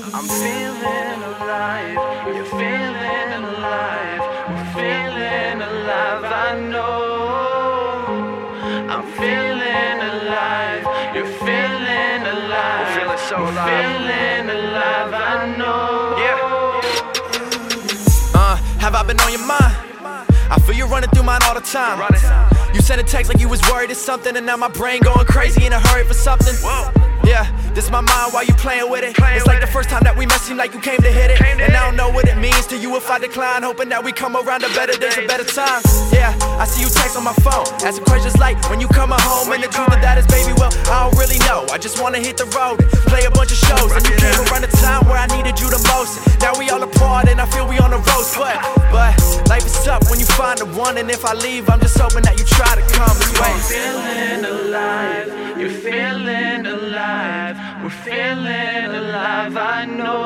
I'm feeling alive, you're feeling alive, we're feeling alive, I know. I'm feeling alive, you're feeling alive, we're feeling so alive, feeling alive, I know. Have I been on your mind? I feel you running through mine all the time. You sent a text like you was worried or something, and now my brain going crazy in a hurry for something. Yeah, this is my mind while you playing with it. It's like the first time that we met seemed like you came to hit it. And I don't know what it means to you if I decline, hoping that we come around to better days and better times. Yeah, I see you text on my phone, asking questions like when you coming home. And the truth of that is, baby, well, I don't really know. I just wanna hit the road, play a bunch of shows. And you came around the time where I needed you the most. Now we all apart and I feel we on the road. But life is up when you find the one. And if I leave, I'm just hoping that you try to come this way. I'm feeling alive, you're feeling alive, we're feeling alive, I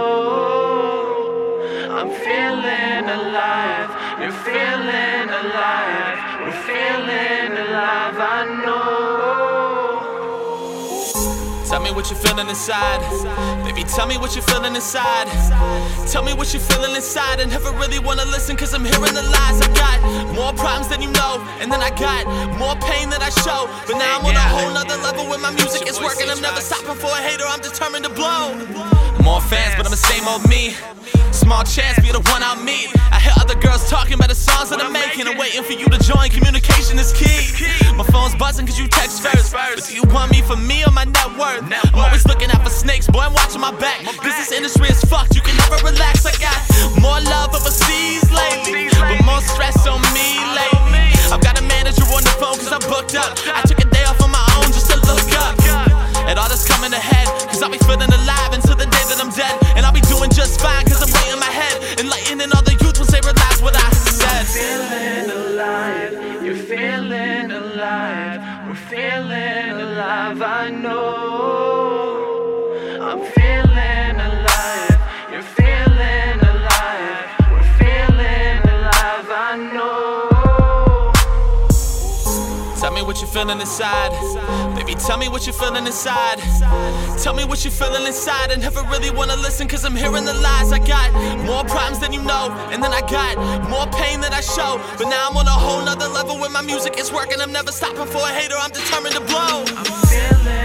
know. I'm feeling alive, you're feeling alive, we're feeling alive, I know. Tell me what you're feeling inside. Baby, tell me what you're feeling inside. Tell me what you're feeling inside. And never really wanna listen, cause I'm hearing the lies. I got more problems than you know, and then I got more pain than I show. But now I'm on a whole nother level with my music is working. I'm never stopping for a hater, I'm determined to blow. More fans, but I'm the same old me. Small chance, be the one I'll meet. I hear other girls talking about the songs that I'm making. I'm waiting for you to join, communication is key. My phone's buzzing cause you text first. But do you want me for me or my net worth? I'm always looking out for snakes, boy, I'm watching my back. Business industry is fucked, you can never relax. I got more love overseas lately, but more stress on me lately. I've got a manager on the phone cause I'm booked up. I took a day off on my own just to look up at all that's coming ahead, cause I'll be feeling alive until the day that I'm dead. And I'll be doing just fine cause I'm right in my head, enlightening all the youth once they realize what I said. I'm feeling alive, you're feeling alive, we're feeling alive, I know. I'm feeling alive, you're feeling alive, we're feeling alive, I know. Tell me what you're feeling inside. Baby, tell me what you're feeling inside. Tell me what you're feeling inside. I never really wanna listen cause I'm hearing the lies. I got more problems than you know, and then I got more pain than I show. But now I'm on a whole nother level with my music is working. I'm never stopping for a hater, I'm determined to blow. I'm feeling